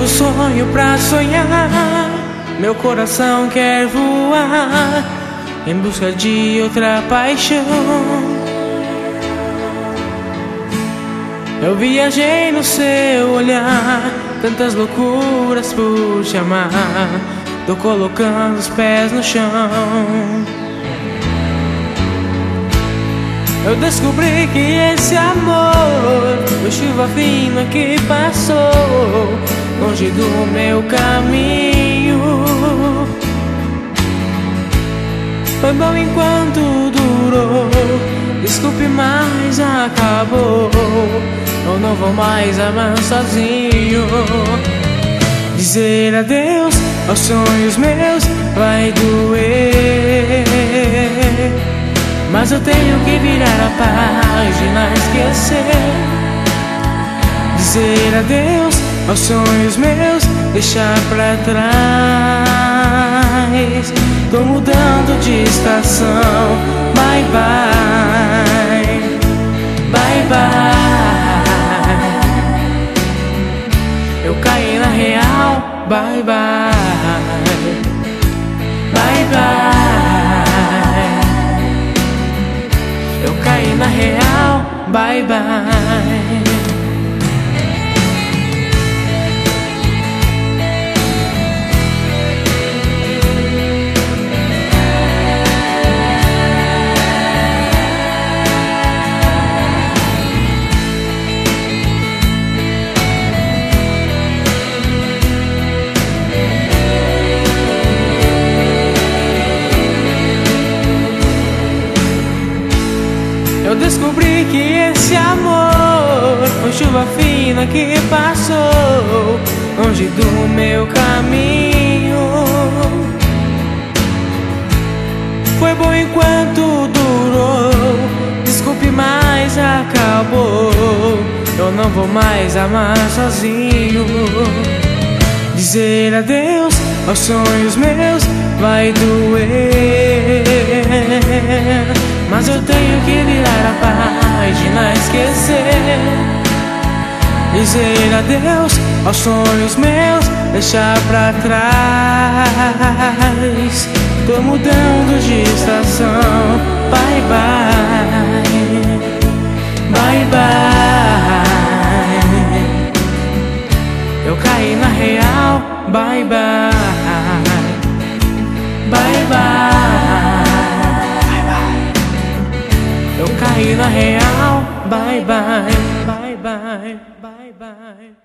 novo sonho pra sonhar. Meu coração quer voar em busca de outra paixão. Eu viajei no seu olhar, tantas loucuras por te amar. Tô colocando os pés no chão. Eu descobri que esse amor foi chuva fina que passou longe do meu caminho. Foi bom enquanto durou, desculpe, mas acabou. Eu não vou mais amar sozinho. Dizer adeus aos sonhos meus vai doer, mas eu tenho que virar a página, esquecer. Dizer adeus aos sonhos meus, deixar pra trás. Tô mudando de estação. Bye bye, bye bye. Eu caí na real. Bye bye, bye bye. Eu caí na real. Bye bye. Eu descobri que esse amor foi chuva fina que passou longe do meu caminho. Foi bom enquanto durou, desculpe, mas acabou. Eu não vou mais amar sozinho. Dizer adeus aos sonhos meus vai doer, mas eu tenho que virar a página, esquecer. Dizer adeus aos sonhos meus, deixar pra trás. Tô mudando de estação. Bye bye, bye bye. Eu caí na real. Bye bye, bye bye. Eu caí na real. Bye bye, bye bye, bye bye.